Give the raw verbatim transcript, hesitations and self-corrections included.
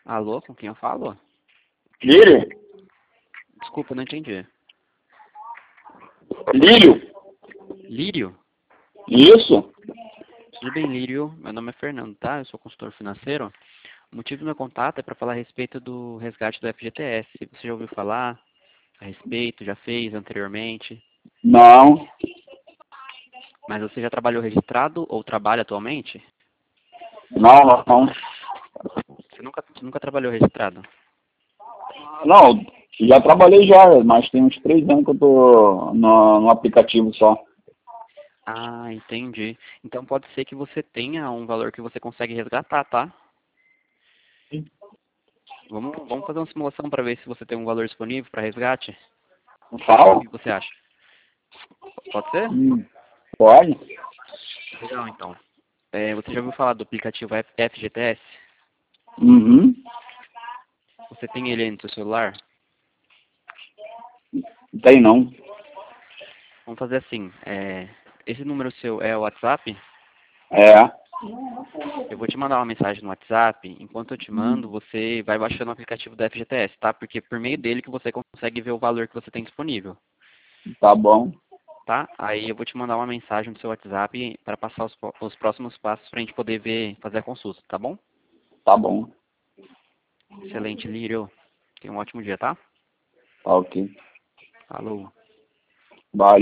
Alô, com quem eu falo? Lírio? Desculpa, não entendi. Lírio? Lírio? Isso? Tudo bem, Lírio? Meu nome é Fernando, tá? Eu sou consultor financeiro. O motivo do meu contato é para falar a respeito do resgate do F G T S. Você já ouviu falar a respeito? Já fez anteriormente? Não. Mas você já trabalhou registrado ou trabalha atualmente? Não, não, não. Você nunca, nunca trabalhou registrado? Não, já trabalhei já, mas tem uns três anos que eu tô no, no aplicativo só. Ah, entendi. Então pode ser que você tenha um valor que você consegue resgatar, tá? Vamos, vamos fazer uma simulação para ver se você tem um valor disponível para resgate? O Fala? que você acha? Pode ser? Hum, pode? Legal, então. É, você já ouviu falar do aplicativo F- FGTS? Uhum. Você tem ele aí no seu celular? Tem não. Vamos fazer assim. é, esse número seu é o WhatsApp? É. Eu vou te mandar uma mensagem no WhatsApp. Enquanto eu te mando, você vai baixando o aplicativo da F G T S, tá? Porque é por meio dele que você consegue ver o valor que você tem disponível, Tá bom. tá? Aí eu vou te mandar uma mensagem no seu WhatsApp para passar os, po- os próximos passos para a gente poder ver, fazer a consulta, tá bom? Tá bom. Excelente, Lírio. Tenha um ótimo dia, tá? Tá ok. Falou. Vai.